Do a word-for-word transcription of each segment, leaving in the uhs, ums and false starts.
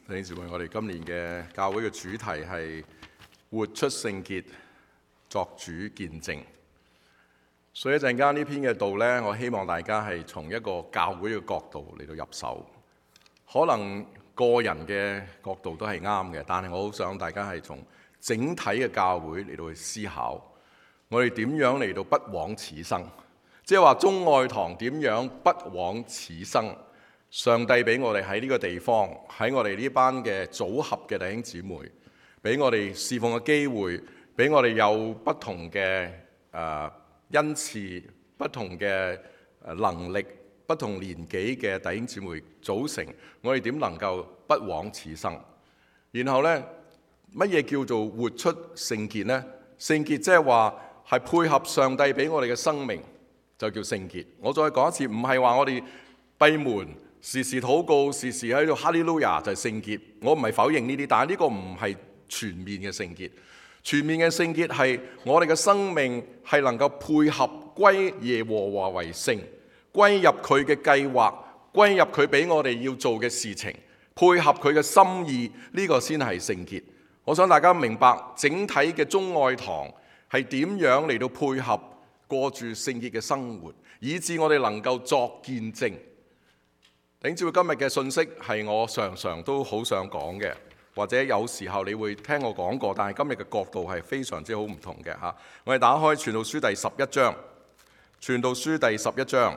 弟兄姊妹，我哋今年嘅教會嘅主題係活出聖潔，作主見證。所以一陣間呢篇嘅道呢，我希望大家係從一個教會嘅角度嚟到入手。可能個人嘅角度都係啱嘅，但係我好想大家係從整體嘅教會嚟到去思考，我哋點樣嚟到不枉此生，即係話中愛堂點樣不枉此生。上帝俾我哋喺呢個地方，喺我哋呢班嘅組合嘅弟兄姊妹，俾我哋侍奉嘅機會，俾我哋有不同嘅誒、呃、恩賜、不同嘅能力、不同年紀嘅弟兄姊妹組成，我哋點能夠不枉此生？然後呢，乜嘢叫做活出聖潔呢？聖潔即係話係配合上帝俾我哋嘅生命，就叫聖潔。我再講一次，唔係話我哋閉門時時禱告，時時喺度哈利路亞就係聖潔。我唔係否認呢啲，但係呢個唔係全面嘅聖潔。全面嘅聖潔係我哋嘅生命係能夠配合歸耶和華為聖，歸入佢嘅計劃，歸入佢俾我哋要做嘅事情，配合佢嘅心意，呢個先係聖潔。我想大家明白整體嘅中愛堂係點樣嚟到配合過住聖潔嘅生活，以致我哋能夠作見證。弟兄姊妹，今日嘅信息係我常常都好想講嘅，或者有時候你會聽我講過，但係今日嘅角度係非常之好唔同嘅嚇。我哋打開《傳道書》第十一章，《傳道書》第十一章，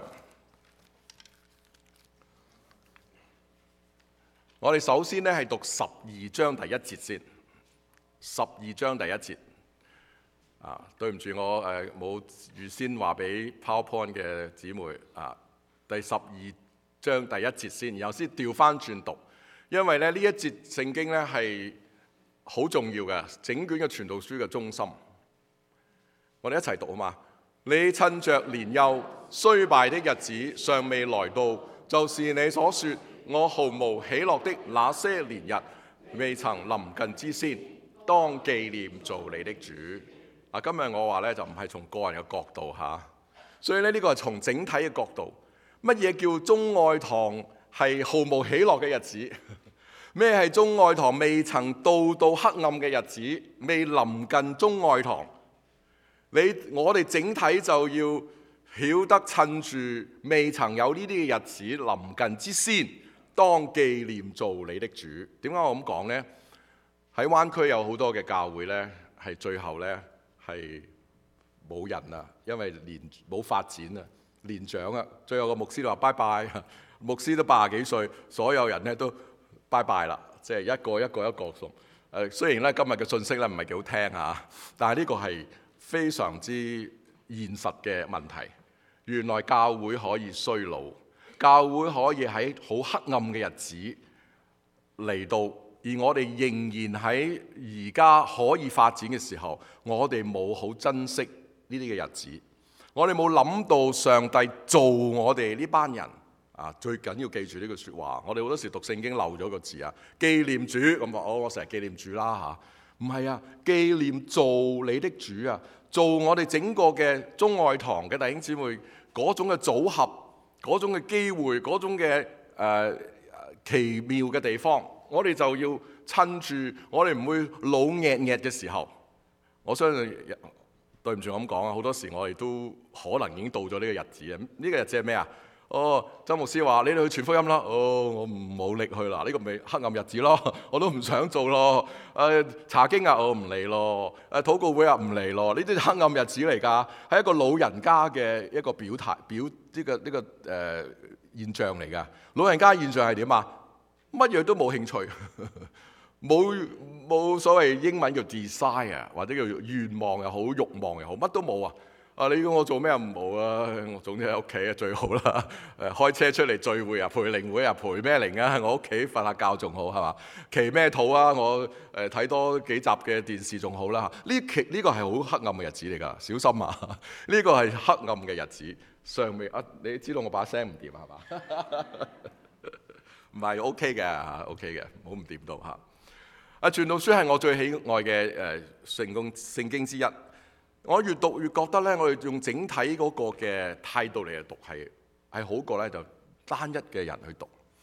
我哋首先咧係讀十二章第一節先。十二章第一節啊，對唔住，我誒冇預先話俾 PowerPoint 嘅姊妹啊，第十二章第一節先，然後先調翻轉讀，因為咧呢一節聖經咧係好重要嘅，整卷嘅傳道書嘅中心。我哋一齊讀好嘛？你趁着年幼衰敗的日子尚未來到，就是你所說我毫無喜樂的那些年日未曾臨近之先，當紀念做你的主。啊，今日我話咧就唔係從個人嘅角度嚇，所以咧呢個係從整體嘅角度。乜嘢叫中愛堂係毫無喜樂嘅日子？咩係中愛堂未曾到到黑暗嘅日子，未臨近中愛堂？你我哋整體就要曉得趁住未曾有呢啲嘅日子臨近之先，當紀念做你的主。點解我咁講呢？喺灣區有好多嘅教會呢，係最後呢係冇人啊，因為年冇發展啊。年長啊，最後個牧師就話拜拜，牧師都八十幾歲，所有人咧都拜拜啦，即係一個一個一個送。誒，雖然咧今日嘅信息咧唔係幾好聽嚇，但係呢個係非常之現實嘅問題。原來教會可以衰老，教會可以喺好黑暗嘅日子嚟到，而我哋仍然喺而家可以發展嘅時候，我哋冇好珍惜呢啲嘅日子。我哋冇諗到上帝做我哋呢班人啊！最緊要記住呢句説話。我哋好多時讀聖經漏咗個字啊，紀念主咁啊！我我成日紀念主啦嚇，唔係啊，紀念做你的主啊，做我哋整個嘅中愛堂嘅弟兄姊妹嗰種嘅組合，嗰種嘅機會，嗰種嘅誒、呃、奇妙嘅地方，我哋就要趁住我哋唔會老曳曳嘅時候，我相信。對唔住，我咁講啊，好多時我哋都可能已經到咗呢個日子啊！呢個日子係咩啊？哦，周牧師話你哋去傳福音啦。哦，我唔冇力去啦，呢個咪黑暗日子咯，我都唔想做咯。誒，查經啊，我唔嚟咯。誒，禱告會啊，唔嚟咯。呢啲黑暗日子嚟㗎，係一個老人家嘅一個表態表呢個呢個誒現象嚟㗎。老人家現象係點啊？乜嘢都冇興趣。冇冇所謂英文叫 desire 或者叫願望又好，慾望又好，乜都冇啊！啊，你叫我做咩啊？冇啊！我總之喺屋企啊最好啦。誒，開車出嚟聚會啊，陪靈會啊，陪咩靈啊？我屋企瞓下覺仲好係嘛？祈咩禱啊？我誒睇多幾集嘅電視仲好啦。呢期呢個係好黑暗嘅日子嚟㗎，小心啊！呢個係黑暗嘅日子，尚未啊！你知道我把聲唔掂係嘛？唔係 OK 嘅 ，OK 嘅，好唔掂到嚇。啊，傳道書係我最喜愛嘅誒聖經聖經之一。我越讀越覺得咧，我哋用整體嗰個嘅態度嚟讀係係好過咧，就單一嘅人去讀。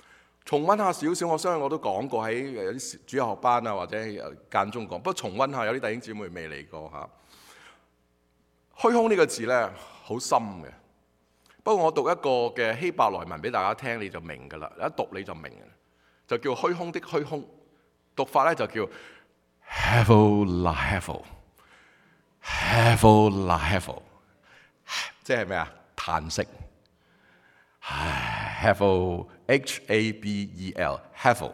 重溫下少少，我相信我都講過喺有啲主日學班啊，或者間中講。不過重溫下，有啲弟兄姊妹未嚟過嚇。虛空呢個字呢，好深嘅。不過我讀一個嘅希伯來文俾大家聽，你就明㗎啦。一讀你就明嘅，就叫虛空的虛空。讀法呢就叫 Hevel la Hevel，Hevel la Hevel， 即係咩啊？嘆息。Hevel H A B E L Hevel，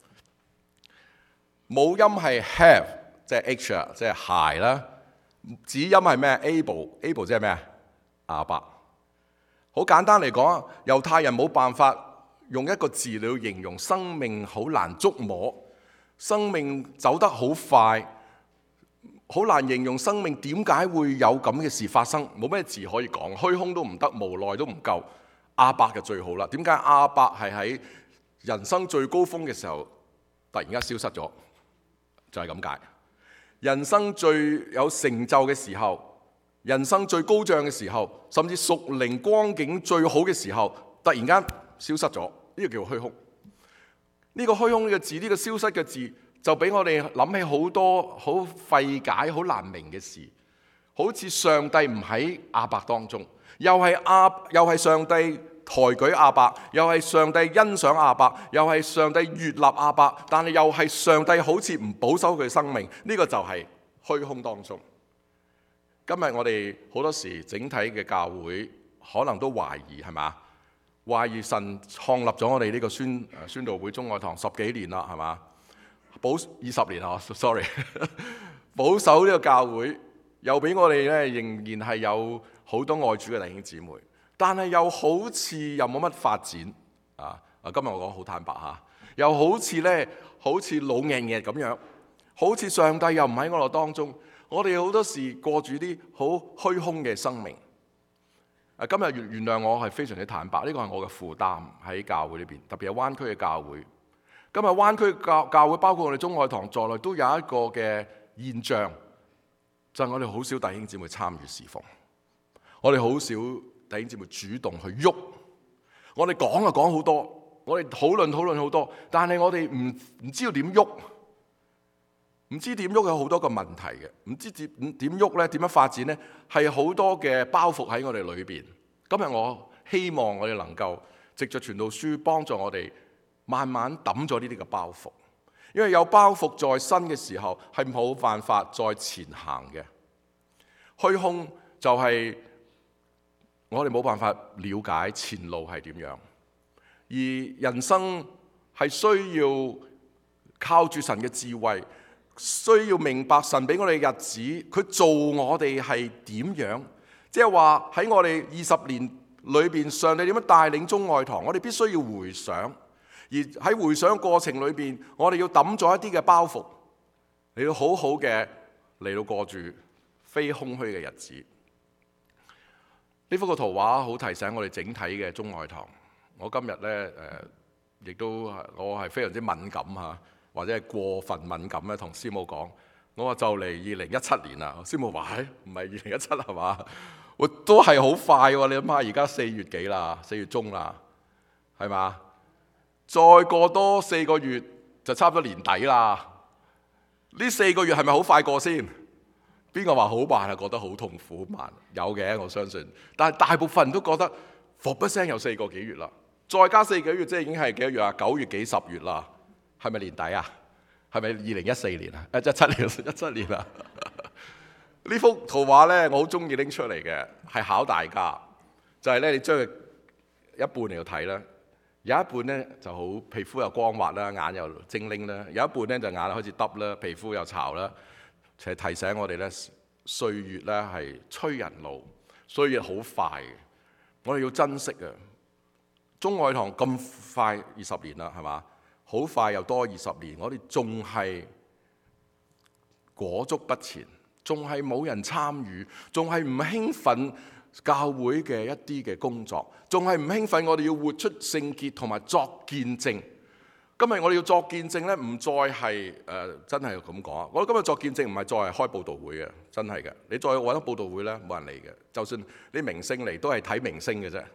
母音係 have， 即係 H 啊，即係鞋啦。子音係咩 ？able able 即係咩啊？亞伯。好簡單嚟講，猶太人冇辦法用一個字嚟形容生命好難捉摸，生命走得好快，好難形容生命點解會有咁嘅事發生，冇咩字可以講，虛空都唔得，無奈都唔夠。亞伯就最好啦。點解亞伯係喺人生最高峰嘅時候突然間消失咗？就係咁解。人生最有成就嘅時候，人生最高漲嘅時候，甚至屬靈光景最好嘅時候，突然間消失咗，呢個叫虛空。呢個虛空呢個字，呢個消失嘅字，就俾我哋諗起好多好費解、好難明嘅事。好似上帝唔喺亞伯當中。又係亞，又係上帝抬舉亞伯，又係上帝欣賞亞伯，又係上帝悅納亞伯，但係又係上帝好似唔保守佢生命，呢、這個就係虛空當中。今日我哋好多時整體嘅教會可能都懷疑，係嘛？懷疑神創立咗我哋呢個宣宣道會中愛堂十幾年啦，係嘛？保二十年啊 ，sorry， 保守呢個教會又俾我哋咧，仍然係有好多愛主嘅弟兄姊妹，但係又好似又冇乜發展啊！啊，今日我講好坦白嚇，又好似咧，好似老硬硬咁樣，好似上帝又唔喺我哋當中。我哋好多時過住啲好虛空嘅生命。啊，今日原原諒我係非常之坦白，呢個係我嘅負擔喺教會呢邊，特別係灣區嘅教會。今日灣區教教會包括我哋中愛堂在內，都有一個嘅現象，就係我哋好少弟兄姊妹參與侍奉。我哋好少弟兄姊妹主動去喐，我哋講啊講好多，我哋討論討論好多，但係我哋唔唔知道點喐，唔知點喐有好多個問題嘅，唔知點點喐咧，點樣發展咧，係好多嘅包袱喺我哋裏邊。今日我希望我哋能夠藉着傳道書幫助我哋慢慢抌咗呢啲嘅包袱，因為有包袱在身嘅時候係冇辦法再前行嘅。虛空就係我哋冇辦法了解前路係點樣，而人生係需要靠住神嘅智慧，需要明白神俾我哋嘅日子，佢做我哋係點樣，即係話喺我哋二十年裏邊，上帝點樣帶領中愛堂，我哋必須要回想，而喺回想過程裏邊，我哋要抌咗一啲嘅包袱，你要好好嘅嚟到過住非空虛嘅日子。呢幅個圖畫好提醒我哋整體嘅中愛堂。我今日呢，誒、呃，亦都我係非常之敏感嚇，或者係過分敏感咧，同師母講，我話就嚟二零一七年啦。師母話：誒，唔係二零一七係嘛？我都係好快喎！你諗下，而家四月幾啦？四月中啦，係嘛？再過多四個月就差唔多年底啦。呢四個月係咪好快過先？邊個話好慢啊？覺得好痛苦慢？有嘅，我相信。但係大部分人都覺得，噗一聲有四個幾月啦，再加四個月，即係已經係幾多月啊？九月幾十月啦？係咪年底啊？係咪二零一四年啊？誒，一七年，一七年啦。呢幅圖畫咧，我好中意拎出嚟嘅，係考大家。就係咧，你將佢一半嚟到睇啦，有一半咧就好皮膚又光滑啦，眼又精靈啦；有一半咧就眼開始耷啦，皮膚又巢啦。就係提醒我哋咧，歲月咧係催人老，歲月好快嘅，我哋要珍惜啊！中愛堂咁快二十年啦，係嘛？好快又多二十年，我哋仲係裹足不前，仲係冇人參與，仲係唔興奮教會嘅一啲嘅工作，仲係唔興奮我哋要活出聖潔同埋作見證。今日我哋要作見證咧，唔再係誒、呃、真係咁講啊！我今日作見證唔係再係開佈道會嘅，真係嘅。你再揾咗佈道會咧，冇人嚟嘅。就算啲明星嚟，都係睇明星嘅啫，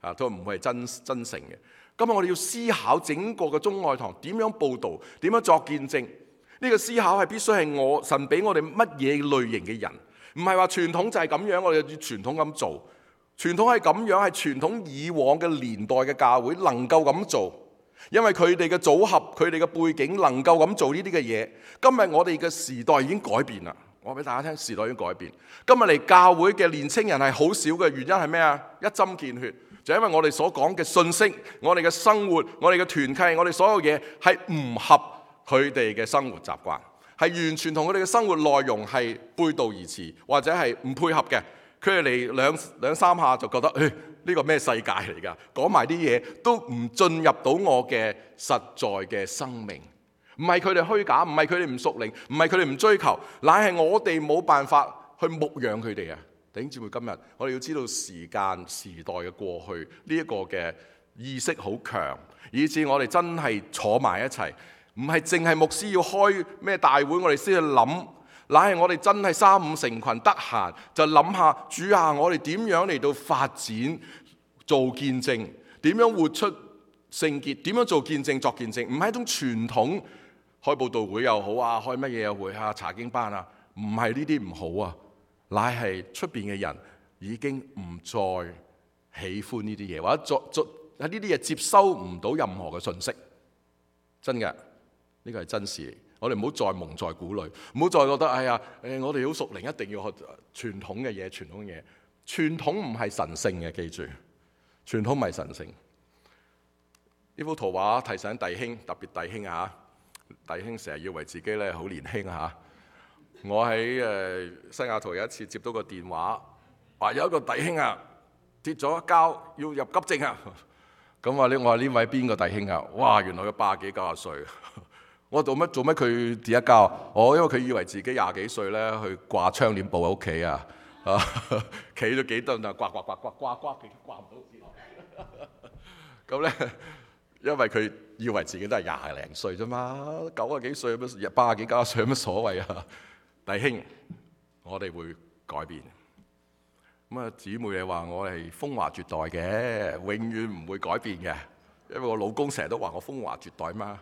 啊，都唔會係真真誠嘅。今日我哋要思考整個嘅中愛堂點樣佈道，點樣作見證。呢個思考係必須係我神俾我哋乜嘢類型嘅人，唔係話傳統就係咁樣，我哋要傳統咁做。傳統係咁樣，係傳統以往嘅年代嘅教會能夠咁做。因為佢哋嘅組合，佢哋嘅背景能夠咁做呢啲嘅嘢。今日我哋嘅時代已經改變啦。我話俾大家聽，時代已經改變。今日嚟教會嘅年青人係好少嘅，原因係咩啊？一針見血，就因為我哋所講嘅信息，我哋嘅生活，我哋嘅團契，我哋所有嘢係唔合佢哋嘅生活習慣，係完全同佢哋嘅生活內容係背道而馳，或者係唔配合嘅。佢哋嚟兩兩三下就覺得，誒呢個咩世界嚟㗎？講埋啲嘢都唔進入到我嘅實在嘅生命。唔係佢哋虛假，唔係佢哋唔屬靈，唔係佢哋唔追求，乃係我哋冇辦法去牧養佢哋啊！弟兄姊妹，今日我哋要知道時間時代嘅過去，呢一個嘅意識好強，以致我哋真係坐埋一齊，唔係淨係牧師要開咩大會，我哋先去諗。乃係我哋真係三五成群得閒就諗下，主啊，我哋點樣嚟到發展做見證，點樣活出聖潔，點樣做見證作見證，唔係一種傳統開佈道會又好啊，開乜嘢會啊，查經班啊，唔係呢啲唔好啊，乃係出邊嘅人已經唔再喜歡呢啲嘢，或者作作喺呢啲嘢接收唔到任何嘅信息，真嘅，呢個係真事。我哋唔好再蒙在鼓裏，唔好再覺得哎呀，誒我哋好屬靈，一定要學傳統嘅嘢。傳統嘅嘢，傳統唔係神聖嘅，記住，傳統唔係神聖。呢幅圖畫提醒弟兄，特別弟兄啊，弟兄成日以為自己咧好年輕啊。我喺誒西雅圖有一次接到個電話，話有一個弟兄啊跌咗一跤，要入急症啊。咁話呢，我話呢位邊個弟兄啊？哇，原來佢八十幾九十歲。我做乜做乜佢跌一跤？我因為佢以為自己廿幾歲咧，去掛窗簾布喺屋企啊，啊，企咗幾噸啊，掛掛掛掛掛掛，掛唔到。咁咧，因為佢以為自己都係廿零歲啫嘛，九十幾歲乜八十幾九十歲有乜所謂啊？弟兄，我哋會改變。咁啊，姊妹你話我係風華絕代嘅，永遠唔會改變嘅，因為我老公成日都話我風華絕代嘛。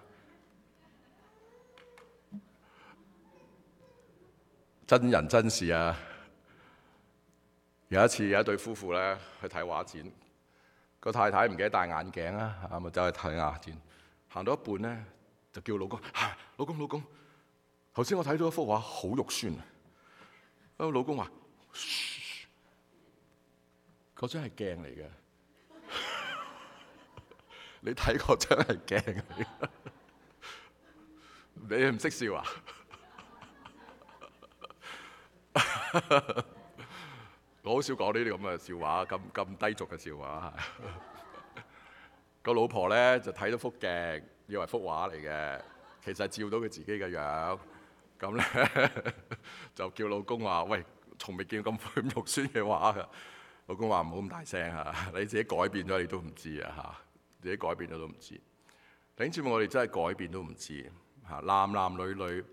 真人真事啊！有一次有一對夫婦咧去睇畫展，個太太唔記得戴眼鏡啊，咁咪走去睇畫展。行到一半咧，就叫老公：啊、老公老公，頭先我睇到一幅畫好肉酸啊！個老公話：嗰張係鏡嚟嘅，你睇嗰張係鏡嚟嘅，你唔識笑啊？我好少講呢啲咁嘅笑話，咁咁低俗嘅笑話。個老婆咧就睇到幅鏡，以為幅畫嚟嘅，其實照到佢自己嘅樣。咁咧就叫老公話：喂，從未見過咁咁肉酸嘅畫㗎。老公話：唔好咁大聲嚇，你自己改變咗你都唔知啊嚇，自己改變咗都唔知。頂住我哋真係改變都唔知嚇，男男女女。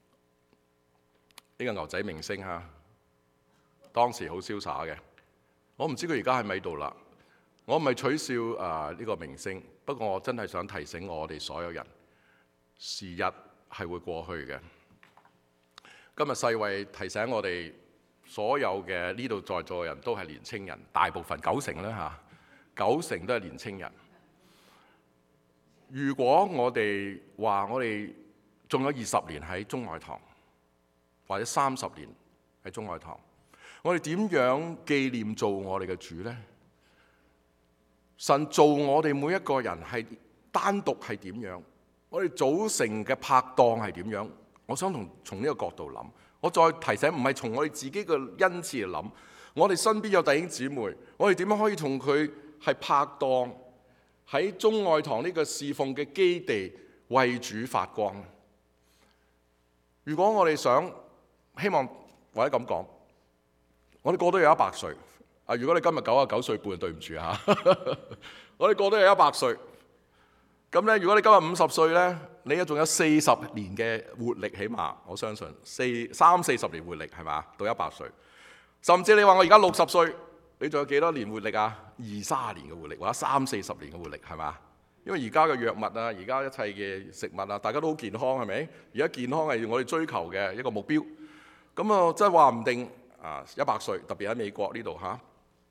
呢個牛仔明星嚇，當時好瀟灑嘅。我唔知佢而家喺咪度啦。我唔係取笑啊呢個明星，不過我真係想提醒我哋所有人，時日係會過去嘅。今日世衛提醒我哋，所有嘅呢度在座嘅人都係年青人，大部分九成啦嚇，九成都係年青人。如果我哋話我哋仲有二十年喺中愛堂，或者三十年喺中愛堂，我哋點樣紀念做我哋嘅主呢？神做我哋每一個人係單獨係點樣？我哋組成嘅拍檔係點樣？我想從從呢個角度諗。我再提醒，唔係從我哋自己嘅恩賜嚟諗。我哋身邊有弟兄姊妹，我哋點樣可以同佢係拍檔，喺中愛堂呢個侍奉嘅基地為主發光？如果我哋想，希望或者咁講，我哋個個都有一百歲。啊，如果你今日九十九歲半，對唔住嚇，我哋個個都有一百歲。咁咧，如果你今日五十歲咧，你仲有四十年嘅活力，起碼我相信四三四十年活力係嘛？到一百歲。甚至你話我而家六十歲， 你仲有幾多年活力啊？二三十年嘅活力，或者三四十年嘅活力，係嘛？因為而家嘅藥物啊，而家一切嘅食物啊，大家都好健康，係咪？而家健康係我哋追求嘅一個目標。咁啊，真係話唔定啊，一百歲，特別喺美國呢度嚇。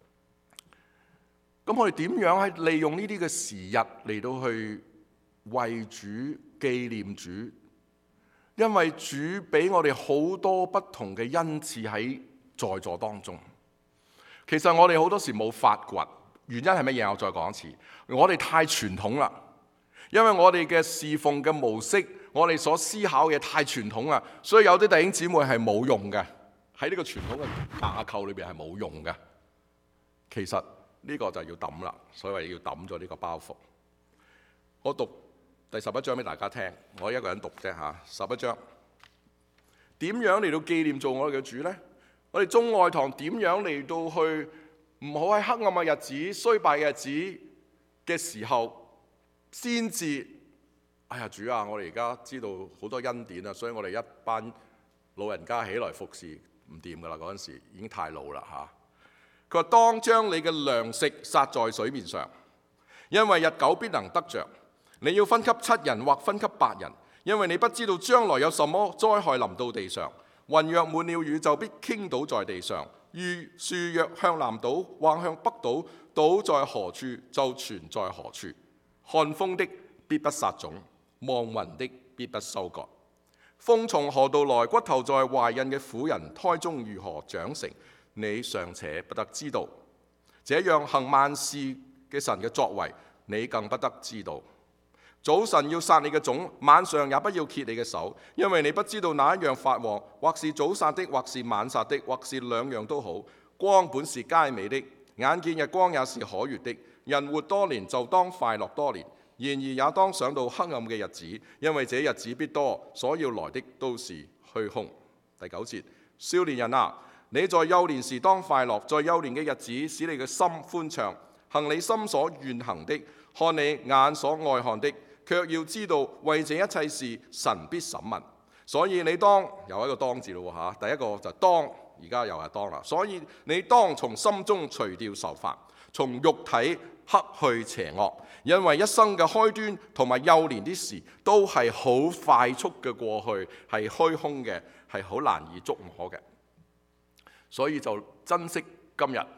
咁我哋點樣喺利用呢啲嘅時日嚟到去為主紀念主？因為主俾我哋好多不同嘅恩賜喺在座當中。其實我哋好多時冇發掘，原因係乜嘢？我再講一次，我哋太傳統啦。因為我哋嘅侍奉嘅模式，我哋所思考嘅太傳統啦，所以有啲弟兄姊妹係冇用嘅，喺呢個傳統嘅架構裏邊係冇用嘅。其實呢個就要抌啦，所以要抌咗呢個包袱。我讀第十一章俾大家聽，我一個人讀啫嚇。十一章點樣嚟到紀念做我哋嘅主呢？我哋中愛堂點樣嚟到去唔好喺黑暗嘅日子、衰敗嘅日子嘅時候，先至哎呀主啊！我哋而家知道好多恩典啊，所以我哋一班老人家起來服侍唔掂噶啦。嗰陣時已經太老啦嚇。佢話：當將你嘅糧食撒在水面上，因為日久必能得着。你要分給七人或分給八人，因為你不知道將來有什麼災害臨到地上。雲若滿了雨，就必傾倒在地上；遇樹若向南倒，或向北倒，倒在何處就存在何處。看風的必不撒種，望雲的必不收割。風從何度來，骨頭在懷孕嘅婦人胎中如何長成，你尚且不得知道。這樣行萬事嘅神嘅作為，你更不得知道。早晨要殺你嘅種，晚上也不要歇你嘅手，因為你不知道哪一樣發旺，或是早殺的，或是晚殺的，或是兩樣都好。光本是佳美的，眼見日光也是可悅的。人活多年就當快樂多年，然而也當想到黑暗嘅日子，因為這日子必多，所要來的都是虛空。第九節，少年人啊，你在幼年時當快樂，在幼年嘅日子使你嘅心歡暢，行你心所願行的，看你眼所愛看的。卻要知道，為這一切事神必審問，所以你當有一個當字咯嚇。第一個就當，而家又係當啦。所以你當從心中除掉愁煩，從肉體克去邪惡，因為一生嘅開端同埋幼年啲事都係好快速嘅過去，係虛空嘅，係好難以捉摸嘅。所以就珍惜今日，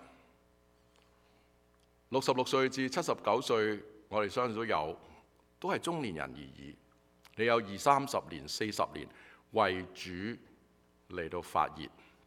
六十六歲至七十九歲，我哋相信都有。都係中年人而已。你有二三十年、四十年為主嚟到發熱。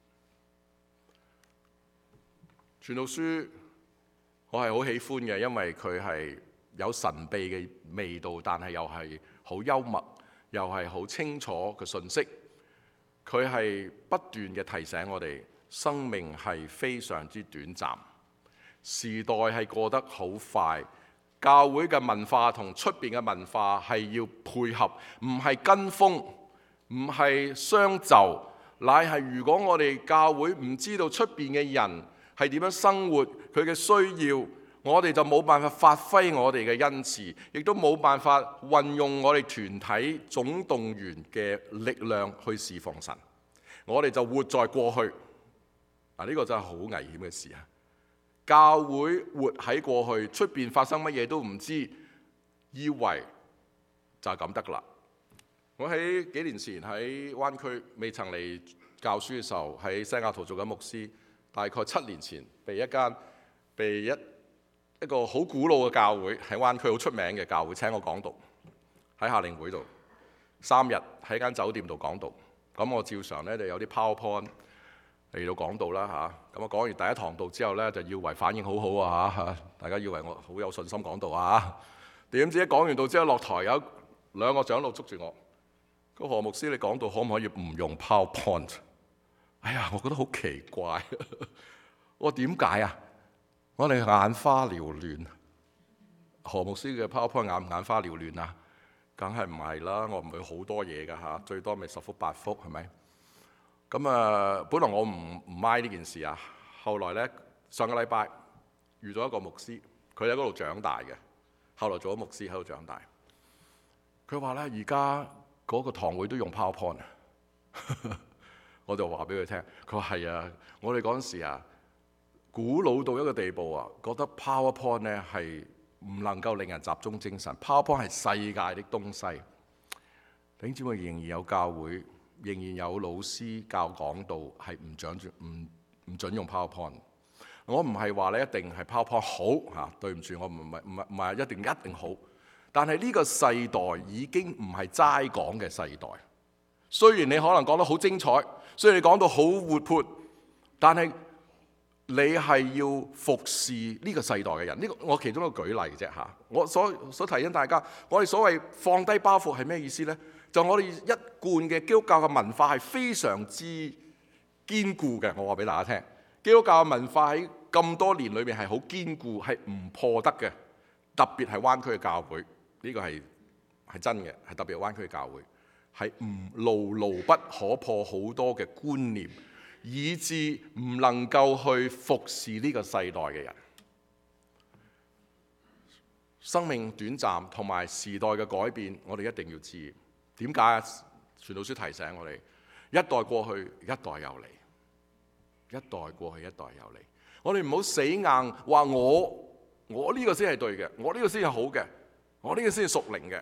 傳道書我係好喜歡嘅，因為佢係有神秘嘅味道，但係又係好幽默，又係好清楚嘅信息。佢係不斷嘅提醒我哋，生命係非常之短暫，時代係過得好快。教會嘅文化同出邊嘅文化係要配合，唔係跟風，唔係相就，乃係如果我哋教會唔知道出邊嘅人係點樣生活，佢嘅需要，我哋就冇辦法發揮我哋嘅恩賜，亦都冇辦法運用我哋團體總動員嘅力量去侍奉神。我哋就活在過去，嗱、這、呢個真係好危險嘅事啊！教會活喺過去，出邊發生乜嘢都唔知，以為就係咁得啦。我喺幾年前喺灣區未曾嚟教書嘅時候，喺西雅圖做緊牧師。大概七年前，被一間被一一個好古老嘅教會喺灣區好出名嘅教會請我講道，喺夏令會度三日喺間酒店度講道。咁我照常咧就有啲 PowerPoint。嚟到講道啦嚇，咁我講完第一堂道之後咧，就以為反應好好啊嚇，大家以為我好有信心講道啊，點知一講完道之後落台有兩個長老捉住我，個何牧師，你講道可唔可以唔用 PowerPoint？ 哎呀，我覺得好奇怪，我點解啊？我哋眼花繚亂，何牧師嘅 PowerPoint 眼唔眼花繚亂啊？梗係唔係啦，我唔會好多嘢㗎嚇，最多咪十幅八幅係咪？咁啊，本來我唔唔 mind 呢件事啊，後來咧上個禮拜遇到一個牧師，佢喺嗰度長大嘅，後來做咗牧師喺度長大。佢話咧，而家嗰個堂會都用 PowerPoint 啊，我就話俾佢聽，佢話係啊，我哋嗰陣時啊古老到一個地步啊，覺得 PowerPoint 咧係唔能夠令人集中精神。PowerPoint 係世界的東西。弟兄姊妹，仍然有教會，仍然有老師教講道係唔準唔唔準用 PowerPoint。我唔係話咧一定係 PowerPoint 好嚇，對唔住，我唔係唔係唔係一定一定好。但係呢個世代已經唔係齋講嘅世代。雖然你可能講得好精彩，雖然你講到好活潑，但係你係要服侍呢個世代嘅人。呢個我其中一個舉例啫嚇。我所所提醒大家，我哋所謂放低包袱係咩意思呢？就我哋一貫嘅基督教嘅文化係非常之堅固嘅。我話俾大家聽，基督教嘅文化喺咁多年裏面係好堅固，係唔破得嘅。特別係灣區嘅教會，呢個係係真嘅，係特別係灣區嘅教會，係唔牢牢不可破好多嘅觀念，以致唔能夠去服侍呢個世代嘅人。生命短暫同埋時代嘅改變，我哋一定要知。點解啊？傳道書提醒我哋，一代過去，一代又嚟；一代過去，一代又嚟。我哋唔好死硬話我我呢個先係對嘅，我呢個先係好嘅，我呢個先係屬靈嘅。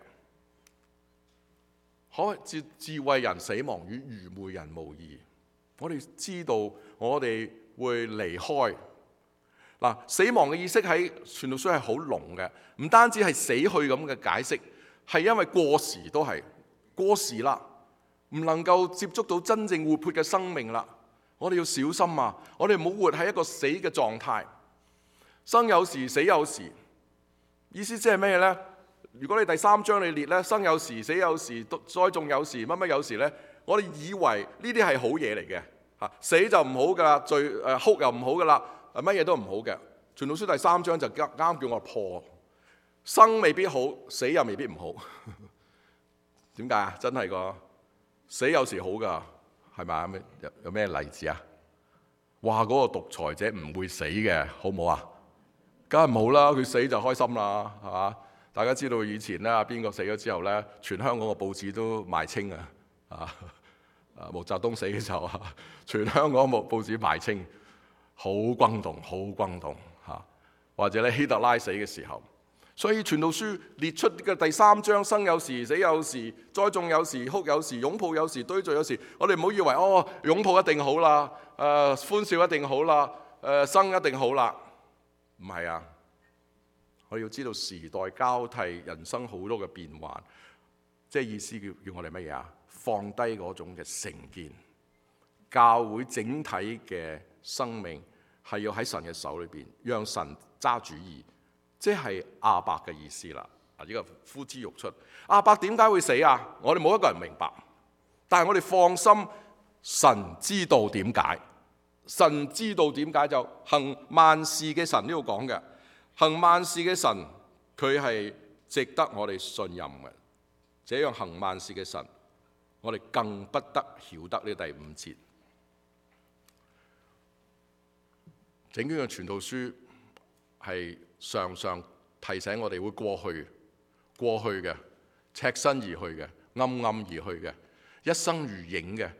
可智智慧人死亡與愚昧人無異。我哋知道我哋會離開。嗱，死亡嘅意識喺傳道書係好濃嘅，唔單止係死去咁嘅解釋，係因為過時都係過時啦，唔能夠接觸到真正活潑嘅生命啦。我哋要小心啊！我哋唔好活喺一個死嘅狀態，生有時，死有時。意思即係咩呢？如果你第三章你列咧，生有時，死有時，栽種有時，乜乜有時呢？我哋以為呢啲係好嘢嚟嘅嚇，死就唔好噶啦，罪誒哭又唔好噶啦，乜嘢都唔好嘅。傳道書第三章就啱叫我破，生未必好，死又未必唔好。點解啊？真係個死有時好噶，係咪？有有咩例子啊？哇！嗰個獨裁者唔會死嘅，好唔好啊？梗係唔好啦，佢死就開心啦，係嘛？大家知道以前咧，邊個死咗之後咧，全香港個報紙都賣清啊！啊啊，毛澤東死嘅時候啊，全香港報報紙賣清，好轟動，好轟動嚇。或者咧希特拉死嘅時候，所以傳道書列出嘅第三章，生有時，死有時，栽種有時，哭有時，擁抱有時，堆聚有時。我哋唔好以為哦，擁抱一定好啦，誒、呃、歡笑一定好啦，誒、呃、生一定好啦，唔係啊！我哋要知道時代交替，人生好多嘅變幻，即係意思叫叫我哋乜嘢啊？放低嗰種嘅成見，教會整體嘅生命係要喺神嘅手裏邊，讓神揸主意，即係亞伯嘅意思啦。啊，呢個呼之欲出。亞伯點解會死啊？我哋冇一個人明白，但係我哋放心，神知道點解，神知道點解，就行萬事嘅神呢度講嘅。行萬事嘅神，佢係值得我哋信任嘅。這樣行萬事嘅神，我哋更不得曉得。呢第五節，整卷嘅傳道書係常常提醒我哋會過去，過去嘅，赤身而去嘅，暗暗而去嘅，一生如影嘅，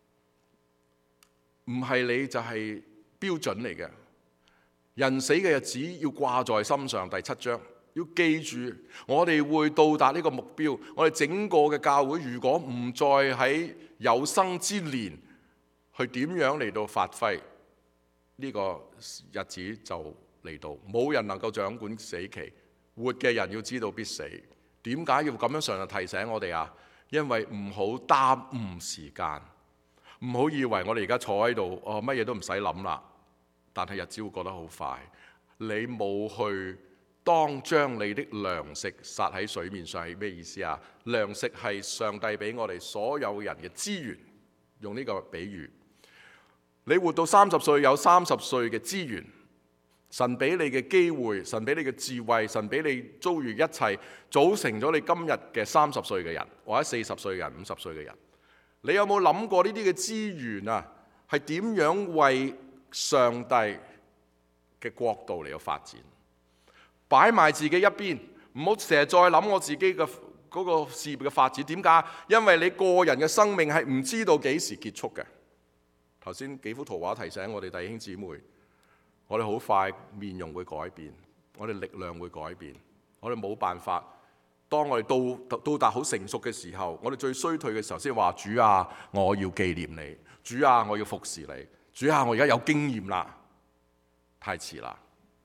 唔係你就係標準嚟嘅。人死嘅日子要掛在心上，第七章要記住，我哋會到達呢個目標。我哋整個嘅教會，如果唔再喺有生之年去點樣嚟到發揮，呢個日子就嚟到，冇人能夠掌管死期。活嘅人要知道必死。點解要咁樣常常提醒我哋啊？因為唔好耽誤時間，唔好以為我哋而家坐喺度，哦，乜嘢都唔使諗啦。但係日子會過得好快，你冇去當將你的糧食撒喺水面上係咩意思啊？糧食係上帝俾我哋所有人嘅資源，用呢個比喻，你活到三十歲有三十歲嘅資源，神俾你嘅機會，神俾你嘅智慧，神俾你遭遇一切，組成咗你今日嘅三十歲嘅人，或者四十歲嘅人、五十歲嘅人。你有冇諗過呢啲嘅資源啊，係點樣為上帝嘅國度嚟到發展？擺埋自己一邊，唔好成日再諗我自己嘅嗰個事業嘅發展。點解？因為你個人嘅生命係唔知道幾時結束嘅。頭先幾幅圖畫提醒我哋弟兄姊妹， 我哋好快面容會改變，我哋力量會改變，我哋冇辦法。當我哋到到達好成熟嘅時候，我哋最衰退嘅時候先話：主啊，我要紀念你；主啊，我要服侍你；主啊，我而家有經驗啦。太遲啦！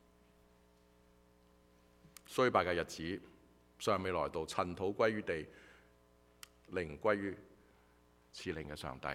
衰敗嘅日子尚未來到，塵土歸於地，靈歸於賜靈嘅上帝。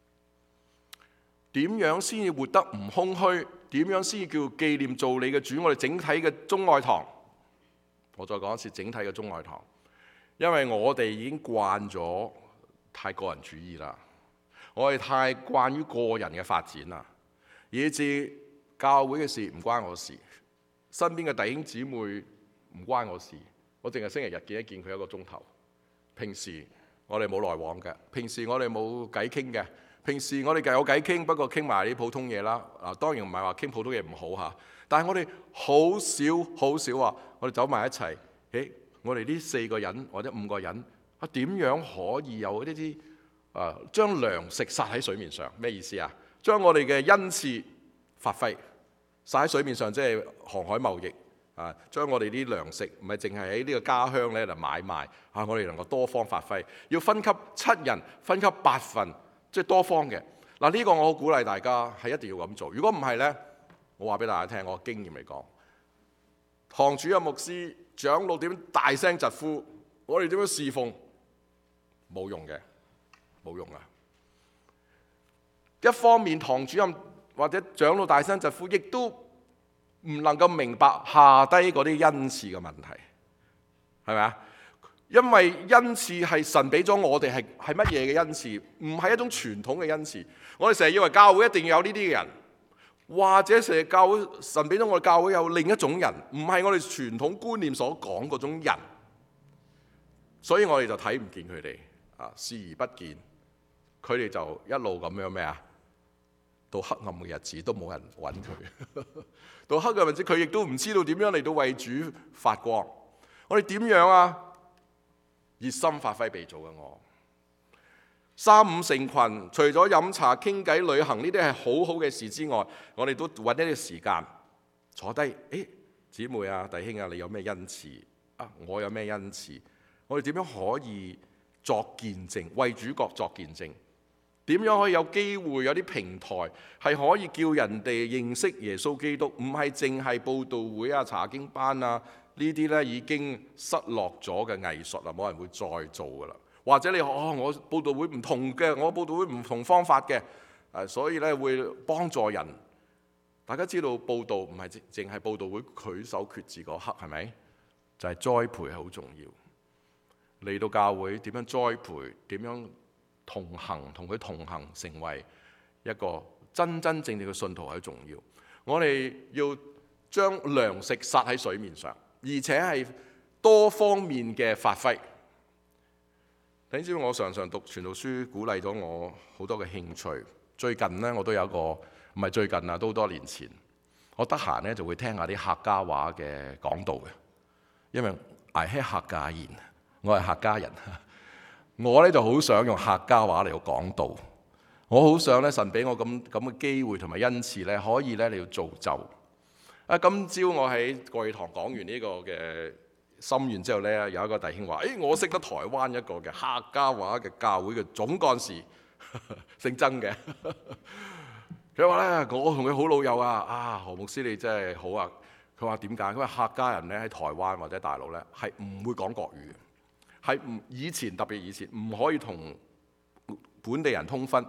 點樣先至活得唔空虛？點樣先至叫紀念做你嘅主？我哋整體嘅中愛堂，我再講一次，整體嘅中愛堂，因為我哋已經慣咗太個人主義啦，我哋太慣於個人嘅發展啦，以致教會嘅事唔關我事，身邊嘅弟兄姊妹唔關我事，我淨係星期日見一見佢一個鐘頭。平時我哋冇來往嘅，平時我哋冇偈傾嘅，平時我哋梗有偈傾，不過傾埋啲普通嘢啦。啊，當然唔係話傾普通嘢唔好嚇，但係我哋好少好少話，我哋走埋一齊。誒，我哋呢四個人或者五個人啊，點樣可以有呢啲啊將糧食撒喺水面上？咩意思啊？將我哋嘅恩賜發揮撒喺水面上，即係航海貿易啊！將我哋啲糧食唔係淨係喺呢個家鄉咧嚟買賣啊！我哋能夠多方發揮，要分給七人，分給八份，即係多方嘅。嗱，呢個我好鼓勵大家係一定要咁做。如果唔係呢，我話俾大家聽，我經驗嚟講，堂主任牧師長老點大聲疾呼，我哋點樣侍奉，冇用嘅，冇用啊！一方面堂主任或者長老大聲疾呼，亦都唔能夠明白下低嗰啲恩賜嘅問題，係咪啊？因為恩賜係神俾咗我哋，係係乜嘢嘅恩賜？唔係一種傳統嘅恩賜。我哋成日以為教會一定要有呢啲嘅人，或者成日教會神俾咗我哋教會有另一種人，唔係我哋傳統觀念所講嗰種人，所以我哋就睇唔見佢哋啊，視而不見，佢哋就一路咁樣咩啊？到黑暗嘅日子都冇人揾佢，到黑暗嘅日子佢亦都唔知道點樣嚟到為主發光。我哋點樣啊？熱心發揮被造嘅我，三五成群，除咗飲茶傾偈旅行呢啲係好好嘅事之外，我哋都揾一啲時間坐低。誒，姊妹啊，弟兄啊，你有咩恩賜啊？我有咩恩賜？我哋點樣可以作見證，為主角作見證？點樣可以有機會有啲平台係可以叫人哋認識耶穌基督？唔係淨係佈道會啊、查經班啊呢啲咧，已經失落咗嘅藝術啦，冇人會再做噶啦。或者你哦，我佈道會唔同嘅，我佈道會唔同方法嘅，誒，所以咧會幫助人。大家知道佈道唔係淨係佈道會舉手決志嗰刻，係咪？就係栽培係好重要。嚟到教會點樣栽培？點樣同行，同佢同行，成為一個真真正正嘅信徒係重要。我哋要將糧食撒喺水面上，而且係多方面嘅發揮。你知唔知我常常讀傳道書，鼓勵咗我好多嘅興趣。最近呢，我都有一個，唔係最近啊，都好多年前，我得閒呢就會聽下啲客家話嘅講道嘅，因為我係客家人，我係客家人。我咧就好想用客家話嚟到講道，我好想咧神俾我咁咁嘅機會同埋恩賜咧，可以咧嚟到造就。啊，今朝我喺國語堂講完呢個嘅心願之後咧，有一個弟兄話：誒、哎，我識得台灣一個嘅客家話嘅教會嘅總幹事，姓曾嘅。佢話咧，我同佢好老友啊，啊何牧師你真係好啊。佢話點解？佢話客家人咧喺台灣或者大陸咧係唔會講國語嘅。係唔以前特別以前唔可以同本地人通婚，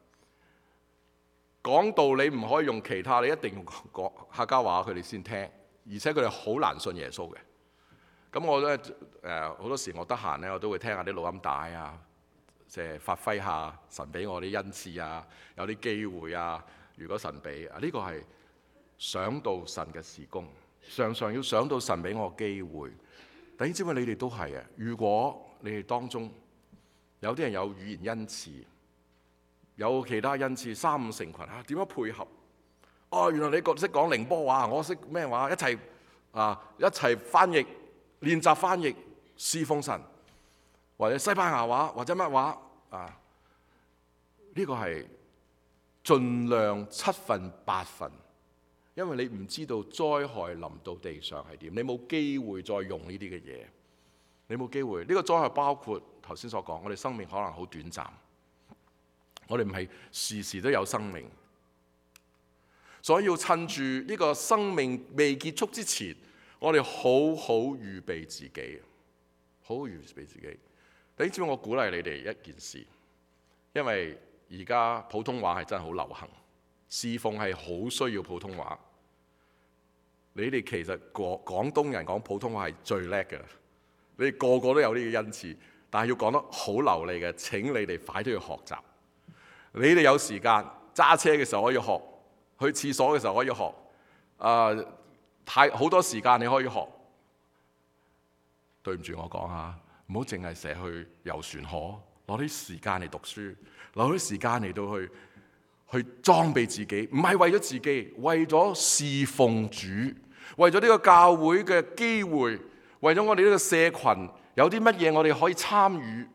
講道理唔可以用其他，你一定用講客家話佢哋先聽，而且佢哋好難信耶穌嘅。咁我咧誒好多時我得閒咧，我都會聽下啲錄音帶啊，即係發揮下神俾我啲恩賜啊，有啲機會啊。如果神俾啊，呢個係想到神嘅事工，常常要想到神俾我機會。弟兄姊妹，你哋都係啊！如果你哋當中有啲人有語言恩賜，有其他恩賜，三五成群啊，點樣配合？哦，原來你覺識講寧波話，我識咩話？一齊啊，一齊翻譯、練習翻譯、侍奉神，或者西班牙話，或者乜話啊？呢個係盡量七分八分， 因為你唔知道災害臨到地上係點，你冇機會再用呢啲嘅嘢，你冇機會。呢個災害包括頭先所講，我哋生命可能好短暫，我哋唔係時時都有生命，所以要趁住呢個生命未結束之前，我哋好好預備自己，好好預備自己。弟兄姊妹，我鼓勵你哋一件事，因為而家普通話係真係好流行，侍奉係好需要普通話。你哋其實廣廣東人講普通話係最叻嘅，你哋個個都有呢個恩賜，但係要講得好流利嘅，請你哋快啲去學習。你哋有時間揸車嘅時候可以學，去廁所嘅時候可以學，啊、呃，太好多時間你可以學。對唔住我講下，唔好淨係成日去遊船河，攞啲時間嚟讀書，攞啲時間嚟到去去裝備自己，唔係為咗自己，為咗侍奉主，為咗呢個教會嘅機會，為咗我哋呢個社群有啲乜嘢我哋可以參與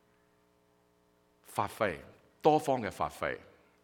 發揮，多方嘅發揮，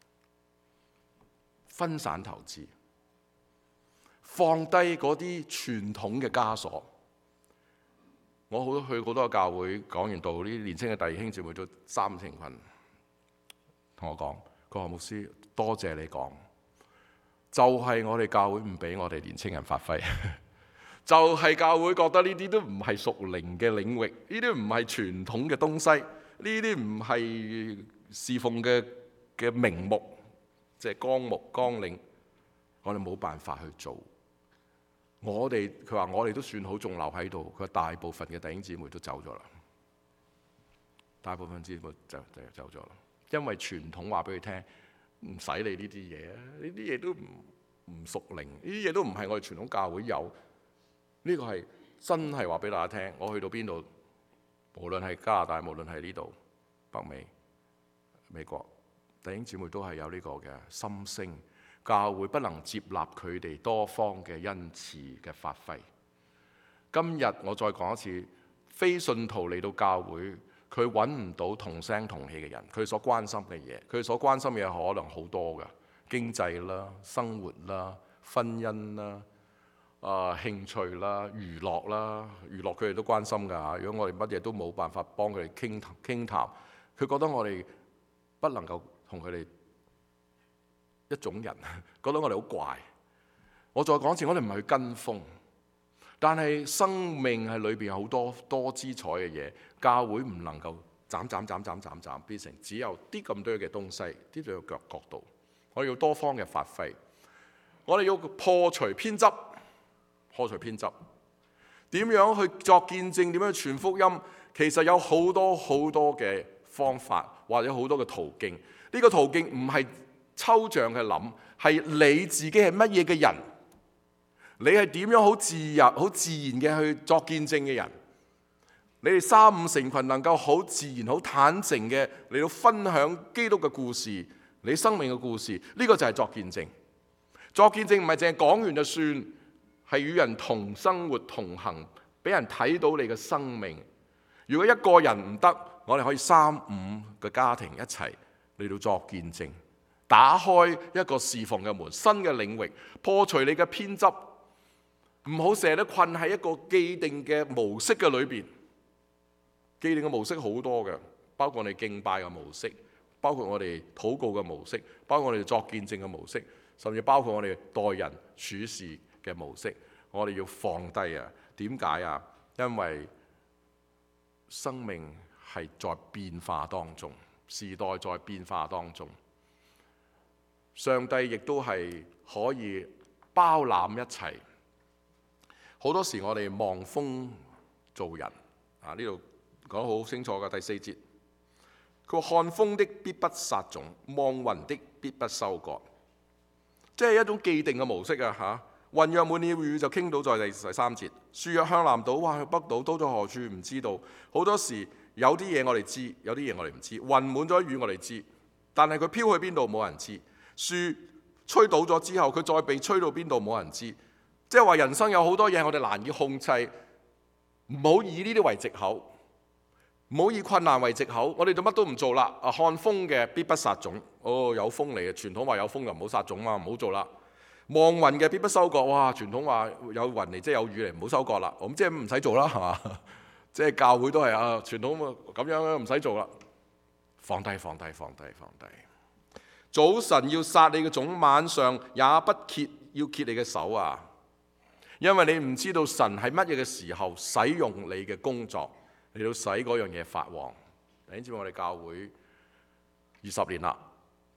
分散投資，放低嗰啲傳統嘅枷鎖。我好多去好多教會講完道，呢啲年輕嘅弟兄姊妹都三成群同我講，佢話牧師多謝你講，就係、是、我哋教會唔俾我哋年輕人發揮，就係教會覺得呢啲都唔係屬靈嘅領域，呢啲唔係傳統嘅東西，呢啲唔係侍奉嘅嘅名目，即係綱目綱領，我哋冇辦法去做。我哋佢話我哋都算好，仲留喺度。佢話大部分嘅弟兄姊妹都走咗啦，大部分姊妹就就走咗啦。因為傳統話俾佢聽，唔使理呢啲嘢啊，呢啲嘢都唔唔屬靈，呢啲嘢都唔係我哋傳統教會有。呢個係真係話俾大家聽。我去到邊度，無論係加拿大，無論係呢度北美、美國，弟兄姊妹都係有呢個嘅心聲。教會不能接納佢哋多方嘅恩賜嘅發揮。今日我再講一次，非信徒嚟到教會，佢揾唔到同聲同氣嘅人，佢所關心嘅嘢，佢所關心嘅嘢可能好多㗎，經濟啦、生活啦、婚姻啦、啊、呃、興趣啦、娛樂啦，娛樂佢哋都關心㗎。如果我哋乜嘢都冇辦法幫佢哋傾傾談，佢覺得我哋不能夠同佢哋一種人，覺得我哋好怪。我再講一次，我哋唔係去跟風，但係生命係裏邊有好多多姿彩嘅嘢，教會唔能夠斬斬斬斬斬斬變成只有啲咁多嘅東西，啲咁嘅角度。我哋要多方嘅發揮，我哋要破除偏執，破除偏執。點樣去作見證？點樣去傳福音？其實有好多好多嘅方法，或者好多嘅途徑。呢、這個途徑唔係抽象嘅諗，係你自己係乜嘢嘅人，你係點樣好自由、好自然嘅去作見證嘅人。你哋三五成群能夠好自然、好坦誠嘅嚟到分享基督嘅故事，你生命嘅故事，呢、這個就係作見證。作見證唔係淨係講完就算，係與人同生活同行，俾人睇到你嘅生命。如果一個人唔得，我哋可以三五個家庭一齊嚟到作見證。打開一個侍奉嘅門，新嘅領域，破除你嘅偏執，唔好成日都困喺一個既定嘅模式嘅裏邊。既定嘅模式好多嘅，包括我哋敬拜嘅模式，包括我哋禱告嘅模式，包括我哋作見證嘅模式，甚至包括我哋待人處事嘅模式。我哋要放低啊！點解啊？因為生命係在變化當中，時代在變化當中。上帝亦都係可以包攬一切。好多時我哋望風做人啊！呢度講得好清楚嘅第四節，佢話看風的必不撒種，望雲的必不收割，即係一種既定嘅模式啊！嚇，雲若滿了雨就傾倒在第第三節，樹若向南倒，或向北倒，倒在何處唔知道。好多時有啲嘢我哋知，有啲嘢我哋唔知。雲滿咗雨我哋知，但係佢飄去邊度冇人知。樹吹倒咗之後，佢再被吹到邊度冇人知。即係話人生有好多嘢我哋難以控制，唔好以呢啲為藉口，唔好以困難為藉口。我哋就乜都唔做啦。啊，看風嘅必不撒種。哦，有風嚟嘅，傳統話有風就唔好撒種嘛，唔好做啦。 望雲嘅必不收割。哇！傳統話有雲嚟即係有雨嚟，唔好收割啦。咁即係唔使做啦，係嘛？即係教會都係啊，傳統咁樣唔使做啦。放低，放低，放低，放低。早晨要殺你嘅種，晚上也不歇要歇你嘅手啊！因為你唔知道神喺乜嘢嘅時候使用你嘅工作嚟到使嗰樣嘢發旺。弟兄姊妹，我哋教會二十年啦。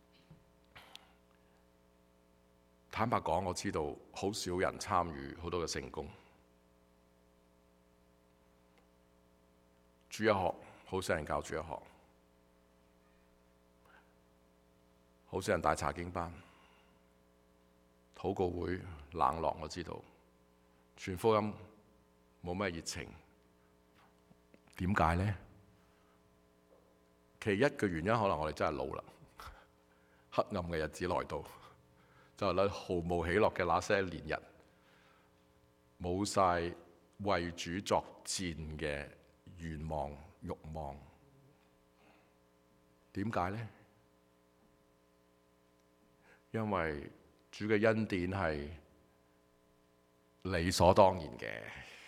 坦白講，我知道好少人參與好多嘅聖工。主日學好少人教主日學，好少人帶查經班，禱告會冷落，我知道傳福音冇咩熱情。點解呢？其一嘅原因可能我哋真係老啦，黑暗嘅日子來到。就係毫無喜樂嘅那些年日，冇晒為主作戰嘅願望慾望。點解呢？因為主嘅恩典係理所當然嘅，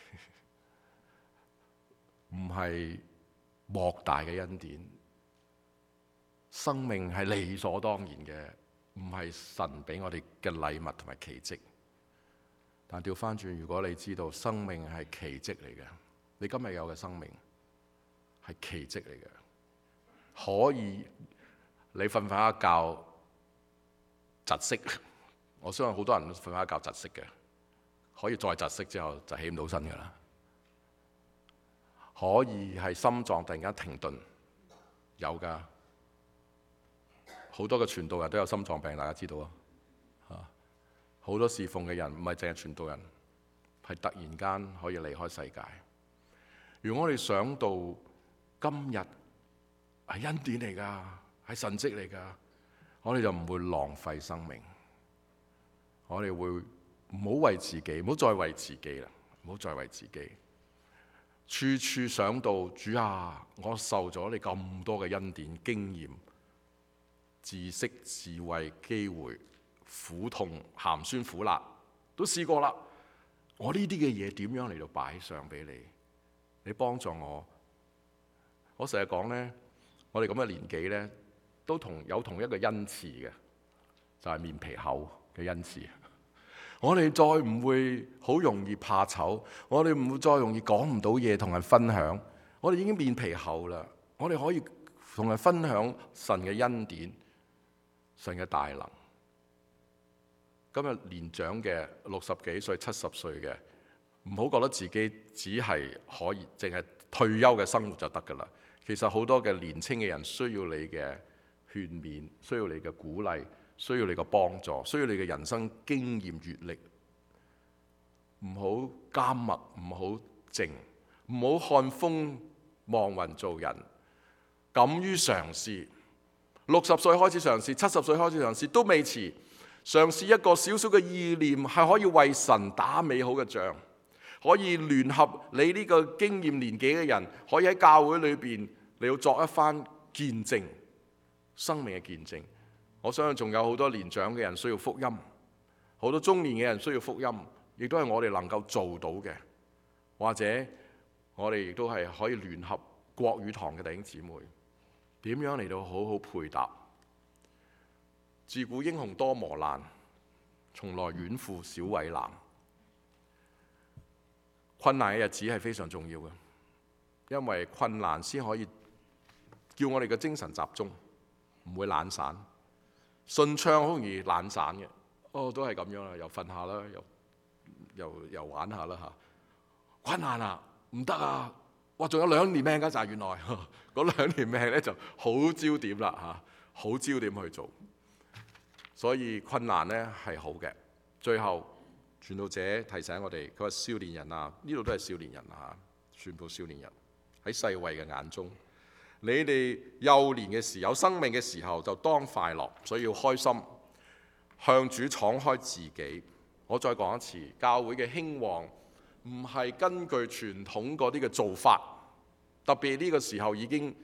唔係莫大嘅恩典。生命係理所當然嘅。唔係神俾我哋嘅禮物同埋奇蹟，但調翻轉，如果你知道生命係奇蹟嚟嘅，你今日有嘅生命係奇蹟嚟嘅，可以你瞓瞓一覺窒息，我相信好多人瞓瞓一覺窒息嘅，可以再窒息之後就起唔到身噶啦，可以係心臟突然間停頓，有噶。好多嘅傳道人都有心臟病，大家知道啊！好多侍奉嘅人唔係淨係傳道人，係突然間可以離開世界。如果我哋想到今日係恩典嚟㗎，係神蹟嚟㗎，我哋就唔會浪費生命。我哋會唔好為自己，唔好再為自己啦，唔好再為自己。處處想到主啊，我受咗你咁多嘅恩典經驗。知識、智慧、機會、苦痛、鹹酸苦辣都試過啦。我呢啲嘅嘢點樣嚟到擺上俾你？你幫助我。我成日講呢，我哋咁嘅年紀呢，都同有同一個恩賜嘅，就係面皮厚嘅恩賜。我哋再唔會好容易怕醜，我哋唔會再容易講唔到嘢同人分享。我哋已經面皮厚啦，我哋可以同人分享神嘅恩典。神嘅大能，今日年長嘅六十幾歲、七十歲嘅，唔好覺得自己只係可以淨係退休嘅生活就得噶啦。其實好多嘅年輕嘅人需要你嘅勸勉，需要你嘅鼓勵，需要你嘅幫助，需要你嘅人生經驗閲歷。唔好緘默，唔好靜，唔好看風望雲做人，敢於嘗試。六十歲開始嘗試，七十歲開始嘗試都未遲。嘗試一個小小嘅意念，係可以為神打美好嘅仗，可以聯合你呢個經驗年紀嘅人，可以喺教會裏邊你要作一番見證，生命嘅見證。我相信仲有好多年長嘅人需要福音，好多中年嘅人需要福音，亦都係我哋能夠做到嘅。或者我哋亦都係可以聯合國語堂嘅弟兄姊妹。點樣嚟到好好配搭？自古英雄多磨難，從來遠赴少偉難。困難嘅日子係非常重要嘅，因為困難先可以叫我哋嘅精神集中，唔會懶散。順暢好容易懶散嘅，哦，都係咁樣啦，又瞓下啦，又又又玩下啦嚇。困難啊，唔得啊！哇，仲有兩年命㗎咋？原來嗰兩年命咧就好焦點啦嚇，好焦點去做。所以困難咧係好嘅。最後傳道者提醒我哋，佢話少年人啊，呢度都係少年人嚇，全部少年人喺世衛嘅眼中，你哋幼年嘅時有生命嘅時候就當快樂，所以要開心，向主敞開自己。我再講一次，教會嘅興旺唔係根據傳統嗰啲嘅做法，特別呢個時候已經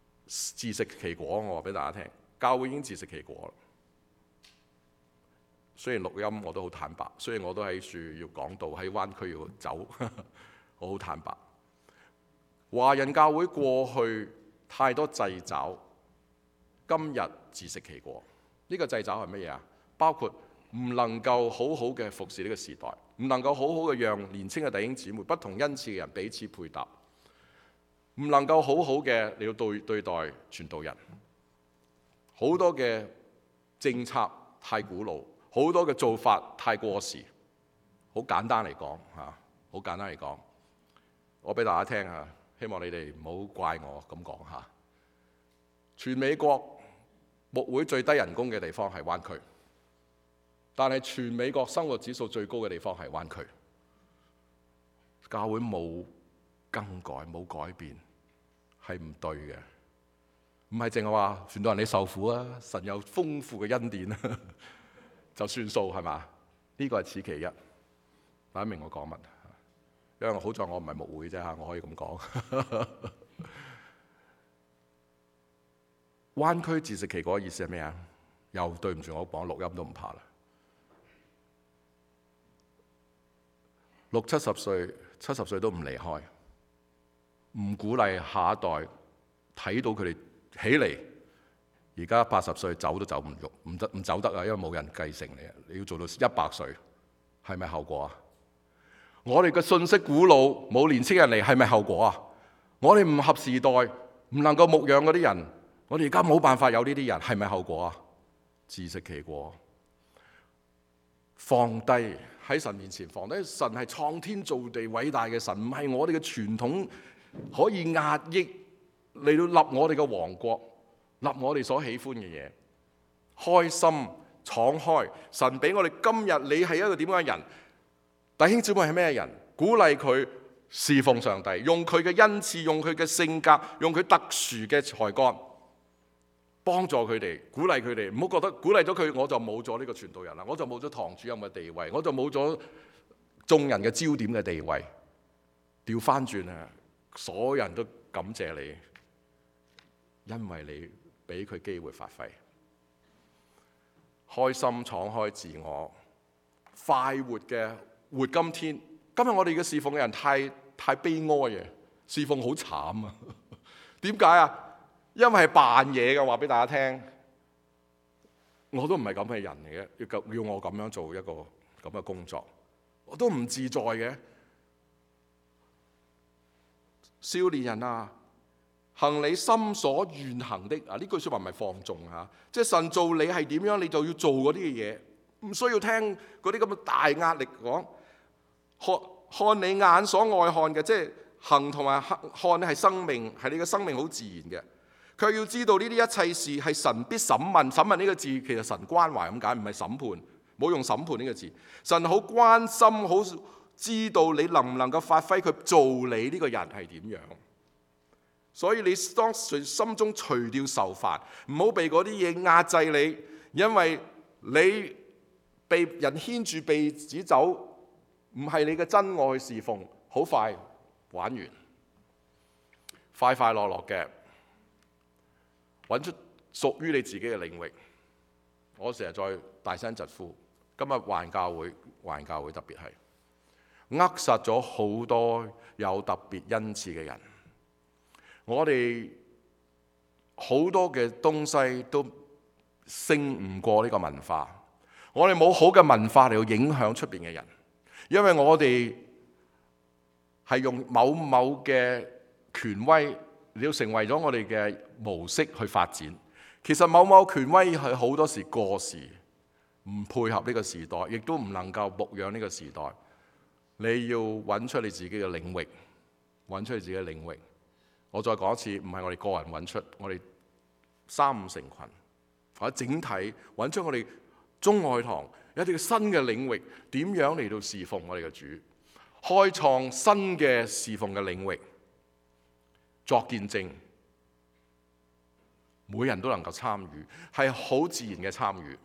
自食其果。我話俾大家聽，教會已經自食其果啦。 雖然錄音我都好坦白，雖然我都喺樹要講道，喺灣區要走，我好坦白。華人教會過去太多掣肘，今日自食其果。呢、這個掣肘係乜嘢啊？包括唔能夠好好嘅服侍呢個時代，唔能夠好好嘅讓年輕嘅弟兄姊妹、不同恩賜嘅人彼此配搭，唔能夠好好嘅你要對對待傳道人。好多嘅政策太古老，好多嘅做法太過時。好簡單嚟講嚇，好簡單嚟講，我俾大家聽嚇，希望你哋唔好怪我咁講嚇。全美國牧會最低人工嘅地方係灣區，但係全美國生活指數最高嘅地方係灣區。教會冇更改冇改變係唔對嘅，唔係淨係話傳道人你受苦啊，神有豐富嘅恩典啊，就算數係嘛？呢、這個係此其一。大家明我講乜？因為好在我唔係牧會啫嚇，我可以咁講。灣區自食其果嘅意思係咩啊？又對唔住，我講錄音都唔怕啦。六七十歲、七十歲都唔離開，唔鼓勵下一代睇到佢哋起嚟。而家八十歲走都走唔喐，唔得唔走得啊！因為冇人繼承你啊！你要做到一百歲，係咪後果啊？我哋嘅信息古老，冇年青人嚟，係咪後果啊？我哋唔合時代，唔能夠牧養嗰啲人，我哋而家冇辦法有呢啲人，係咪後果啊？自食其果，放低喺神面前放低。神係創天造地偉大嘅神，唔係我哋嘅傳統可以壓抑嚟到立我哋嘅王國，立我哋所喜歡嘅嘢。開心敞開，神俾我哋今日，你係一個點樣嘅人？弟兄姊妹係咩人？鼓勵佢侍奉上帝，用佢嘅恩賜，用佢嘅性格，用佢特殊嘅才幹，幫助佢哋，鼓勵佢哋。唔好覺得鼓勵咗佢，我就冇咗呢個傳道人啦，我就冇咗堂主任嘅地位，我就冇咗眾人嘅焦點嘅地位。調翻轉啊，所有人都感謝你，因為你俾佢機會發揮，開心敞開自我，快活嘅。活今天，今日我哋嘅侍奉嘅人太太悲哀嘅，侍奉好慘啊！點解啊？因為係扮嘢嘅，話俾大家聽。我都唔係咁嘅人嚟嘅，要要我咁樣做一個咁嘅工作，我都唔自在嘅。少年人啊，行你心所願行的啊！呢句説話唔係放縱嚇，即係神做你係點樣，你就要做嗰啲嘅嘢，唔需要聽嗰啲咁嘅大壓力講。看看你眼所愛看嘅，即係行同埋看係生命，係你嘅生命好自然嘅。卻要知道呢啲一切事係神必審問。審問呢個字其實神關懷咁解，唔係審判，冇用審判呢個字。神好關心，好知道你能唔能夠發揮佢做你呢個人係點樣。所以你當心中除掉愁煩，唔好被嗰啲嘢壓制你，因為你被人牽住鼻子走。唔係你嘅真愛去侍奉，好快玩完，快快樂樂嘅揾出屬於你自己嘅領域。我成日在大聲疾呼，今日環教會，環教會特別係扼殺咗好多有特別恩賜嘅人。我哋好多嘅東西都勝唔過呢個文化，我哋冇好嘅文化嚟到影響出邊嘅人。因為我哋係用某某嘅權威，你要成為咗我哋嘅模式去發展。其實某某權威係好多時過時，唔配合呢個時代，亦都唔能夠牧養呢個時代。你要揾出你自己嘅領域，揾出你自己嘅領域。我再講一次，唔係我哋個人揾出，我哋三五成群或者整體揾出我哋中愛堂有啲新嘅領域，點樣嚟到侍奉我哋嘅主，開創新嘅侍奉嘅領域，作見證，每人都能夠參與，係好自然嘅參與。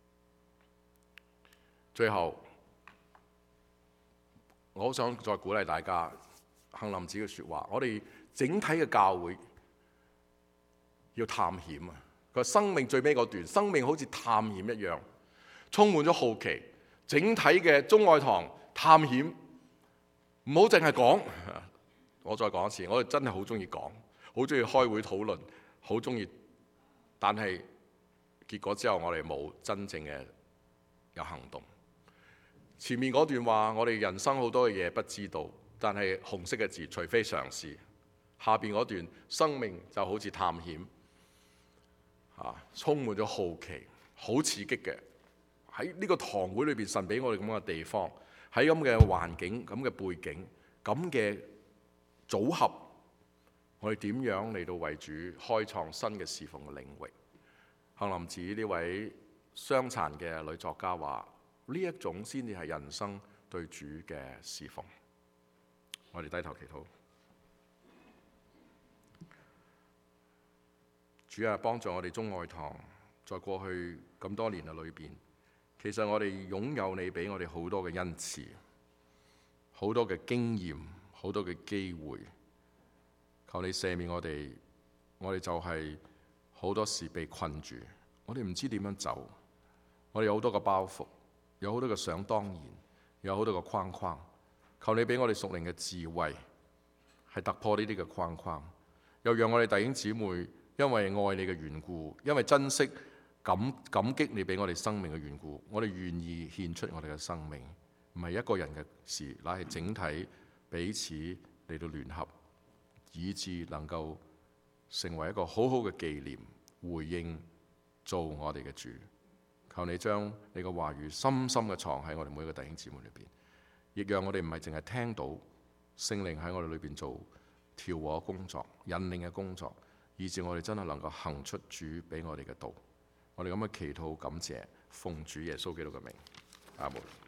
最後，我好想再鼓勵大家，杏林子嘅說話，我哋整體嘅教會要探險啊！佢話生命最尾嗰段，生命好似探險一樣。 充滿咗好奇。整體嘅中愛堂探險，唔好淨係講。我再講一次，我哋真係好中意講，好中意開會討論，好中意。但係結果之後，我哋冇真正嘅有行動。前面嗰段話，我哋人生好多嘅嘢不知道，但係紅色嘅字，除非嘗試。下邊嗰段，生命就好似探險，啊，充滿咗好奇，好刺激嘅。喺呢個堂會裏邊，神俾我哋咁嘅地方，喺咁嘅環境、咁嘅背景、咁嘅組合，我哋點樣嚟到為主開創新嘅侍奉嘅領域？杏林子呢位傷殘嘅女作家話：呢一種先至係人生對主嘅侍奉。我哋低頭祈禱。主啊，幫助我哋中愛堂，在過去咁多年嘅裏邊，其實我哋擁有你俾我哋好多嘅恩賜，好多嘅經驗，好多嘅機會。求你赦免我哋，我哋就係好多時被困住，我哋唔知點樣走，我哋有好多個包袱，有好多個想當然，有好多個框框。求你俾我哋屬靈嘅智慧，係突破呢啲嘅框框，又讓我哋弟兄姊妹，因為愛你嘅緣故，因為珍惜感感激你俾我哋生命嘅緣故，我哋願意獻出我哋嘅生命，唔係一個人嘅事，乃係整體彼此嚟到聯合，以致能夠成為一個好好嘅紀念，回應做我哋嘅主。求你將你嘅話語深深嘅藏喺我哋每一個弟兄姊妹裏邊，亦讓我哋唔係淨係聽到聖靈喺我哋裏邊做調和工作、引領嘅工作，以致我哋真係能夠行出主俾我哋嘅道。我哋咁嘅祈禱感謝，奉主耶穌基督嘅名，阿門。